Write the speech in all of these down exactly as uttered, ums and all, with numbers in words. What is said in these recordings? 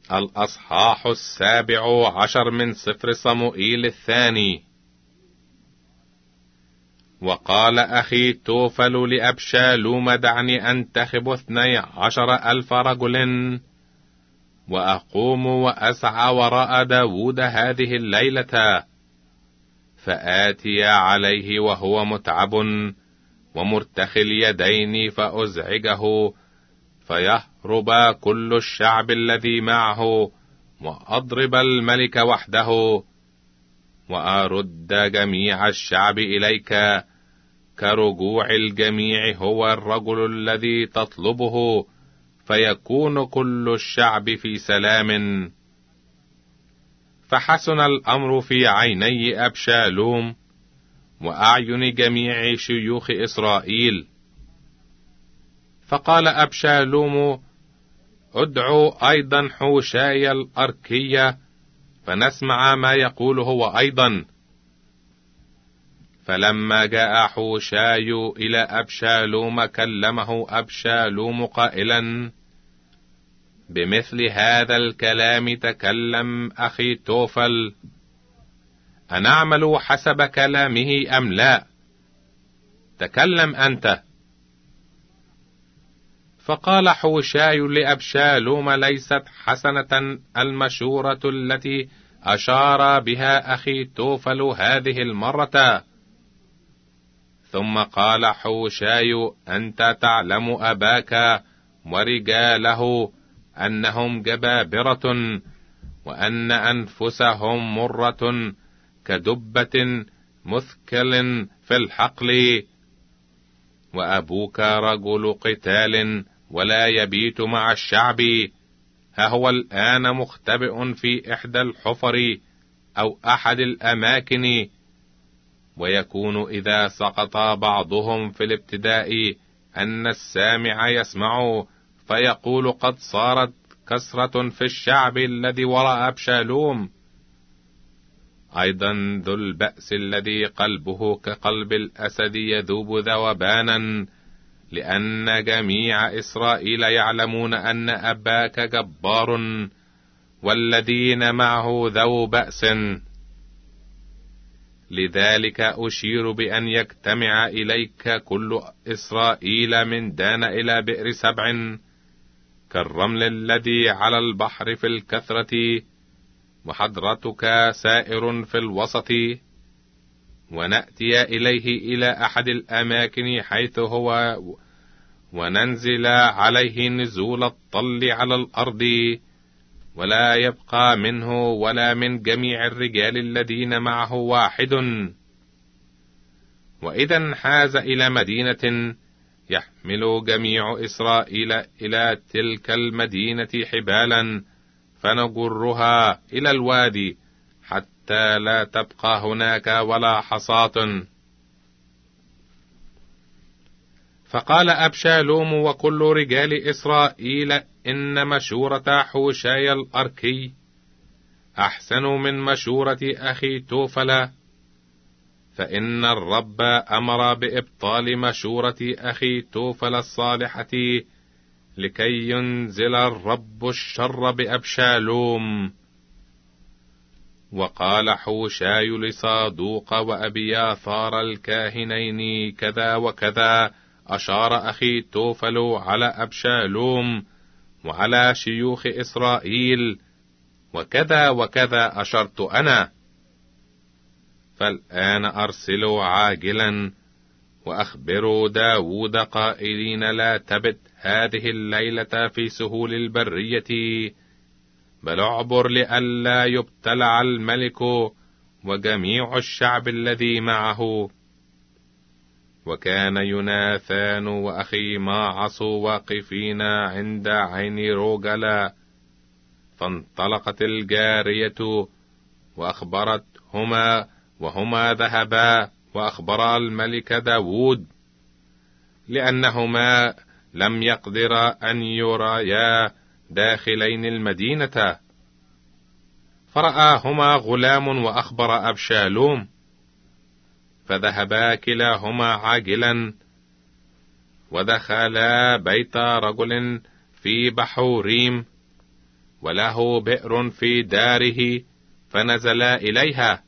الأصحاح السابع عشر من سفر صموئيل الثاني. وقال أخي توفل لأبشالوم دعني أنتخب اثني عشر ألف رجل وأقوم وأسعى وراء داود هذه الليلة، فآتي عليه وهو متعب ومرتخي اليدين فأزعجه، فيهرب كل الشعب الذي معه، وأضرب الملك وحده، وأرد جميع الشعب إليك، كرجوع الجميع هو الرجل الذي تطلبه، فيكون كل الشعب في سلام. فحسن الأمر في عيني أبشالوم وأعين جميع شيوخ إسرائيل. فقال أبشالوم: ادعوا أيضا حوشاي الأركية فنسمع ما يقول هو أيضا. فلما جاء حوشاي إلى أبشالوم كلمه أبشالوم قائلا: بمثل هذا الكلام تكلم أخي توفل، أنعمل حسب كلامه أم لا؟ تكلم أنت. فقال حوشاي لأبشالوم: ليست حسنة المشورة التي أشار بها أخي توفل هذه المرة. ثم قال حوشاي: أنت تعلم أباك ورجاله أنهم جبابرة، وأن أنفسهم مرة كدبة مثكل في الحقل، وأبوك رجل قتال ولا يبيت مع الشعب، ها هو الآن مختبئ في إحدى الحفر أو أحد الأماكن. ويكون إذا سقط بعضهم في الابتداء أن السامع يسمع فيقول: قد صارت كسرة في الشعب الذي وراء أبشالوم. أيضا ذو البأس الذي قلبه كقلب الأسد يذوب ذوبانا، لأن جميع إسرائيل يعلمون أن أباك جبار والذين معه ذو بأس. لذلك أشير بأن يجتمع إليك كل إسرائيل من دان إلى بئر سبع، كالرمل الذي على البحر في الكثرة، وحضرتك سائر في الوسط، ونأتي إليه إلى أحد الأماكن حيث هو، وننزل عليه نزول الطل على الأرض، ولا يبقى منه ولا من جميع الرجال الذين معه واحد. وإذا انحاز إلى مدينة يحمل جميع إسرائيل إلى تلك المدينة حبالا، فنجرها إلى الوادي حتى لا تبقى هناك ولا حصاة. فقال أبشالوم وكل رجال إسرائيل: إن مشورة حوشاي الأركي أحسن من مشورة أخي توفل، فإن الرب أمر بإبطال مشورة أخي توفل الصالحة، لكي ينزل الرب الشر بأبشالوم. وقال حوشاي لصادوق وأبياثار الكاهنين: كذا وكذا أشار أخي توفل على أبشالوم وعلى شيوخ إسرائيل، وكذا وكذا أشرت أنا. فالآن أرسلوا عاجلا وأخبروا داود قائلين: لا تبت هذه الليلة في سهول البرية، بل اعبر لئلا يبتلع الملك وجميع الشعب الذي معه. وكان يوناثان وأخي ماعص واقفين عند عين روجلا، فانطلقت الجارية وأخبرتهما، وهما ذهبا وأخبرا الملك داود، لأنهما لم يقدرا أن يرايا داخلين المدينة. فرآهما غلام وأخبر أبشالوم، فذهبا كلاهما عاجلا، ودخلا بيت رجل في بحوريم، وله بئر في داره، فنزلا إليها.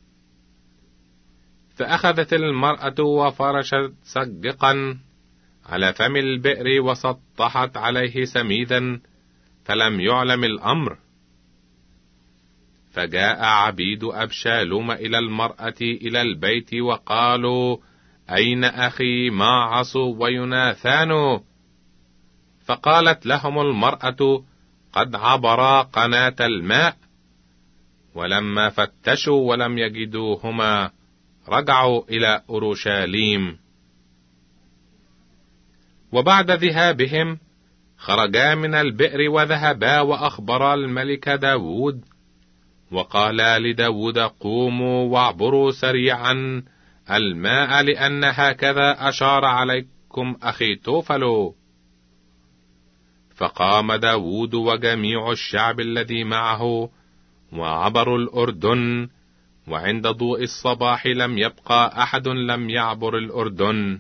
فأخذت المرأة وفرشت سجقا على فم البئر وسطحت عليه سميدا، فلم يعلم الأمر. فجاء عبيد أبشالوم إلى المرأة إلى البيت وقالوا: أين أخي ماعص ويوناثان؟ فقالت لهم المرأة: قد عبرا قناة الماء. ولما فتشوا ولم يجدوهما رجعوا إلى أورشليم. وبعد ذهابهم خرجا من البئر وذهبا وأخبرا الملك داود، وقالا لداود: قوموا واعبروا سريعا الماء، لأن هكذا أشار عليكم أخيتوفل. فقام داود وجميع الشعب الذي معه وعبروا الأردن، وعند ضوء الصباح لم يبقى أحد لم يعبر الأردن.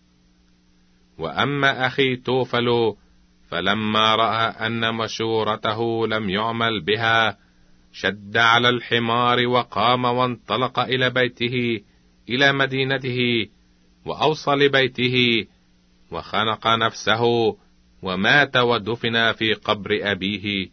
وأما أخيتوفل فلما رأى أن مشورته لم يعمل بها شد على الحمار وقام وانطلق إلى بيته إلى مدينته، وأوصى لبيته وخنق نفسه ومات ودفن في قبر أبيه.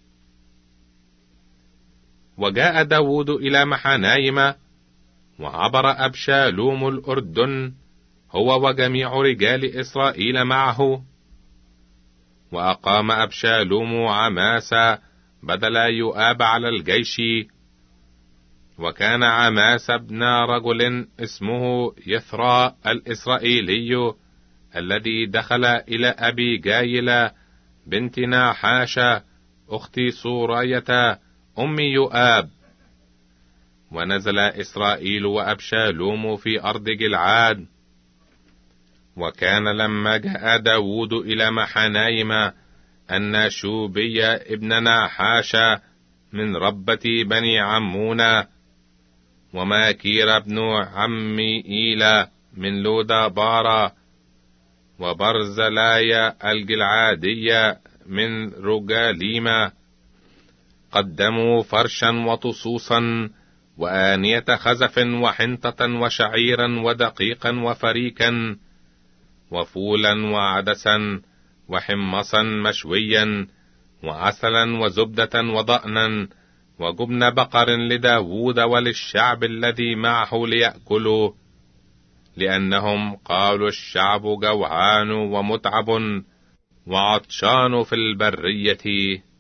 وجاء داود إلى محنايم، وعبر أبشالوم الأردن هو وجميع رجال إسرائيل معه. وأقام أبشالوم عماسة بدل يؤاب على الجيش. وكان عماسة ابن رجل اسمه يثرى الإسرائيلي، الذي دخل إلى أبي جايل بنت ناحاشة أخت صوراية أم يؤاب. ونزل إسرائيل وأبشالوم في أرض جلعاد. وكان لما جاء داود إلى محنايم أن شوبي ابن ناحاشة من ربة بني عمونة، وماكير ابن عمي إيلا من لودا بارا، وبرزلايا الجلعادية من رجاليمة، قدموا فرشا وطصوصا وآنية خزف وحنطة وشعيرا ودقيقا وفريكا وفولا وعدسا وحمصا مشويا وعسلا وزبدة وضأنا وجبن بقر لداود وللشعب الذي معه ليأكلوا، لأنهم قالوا: الشعب جوعان ومتعب وعطشان في البرية.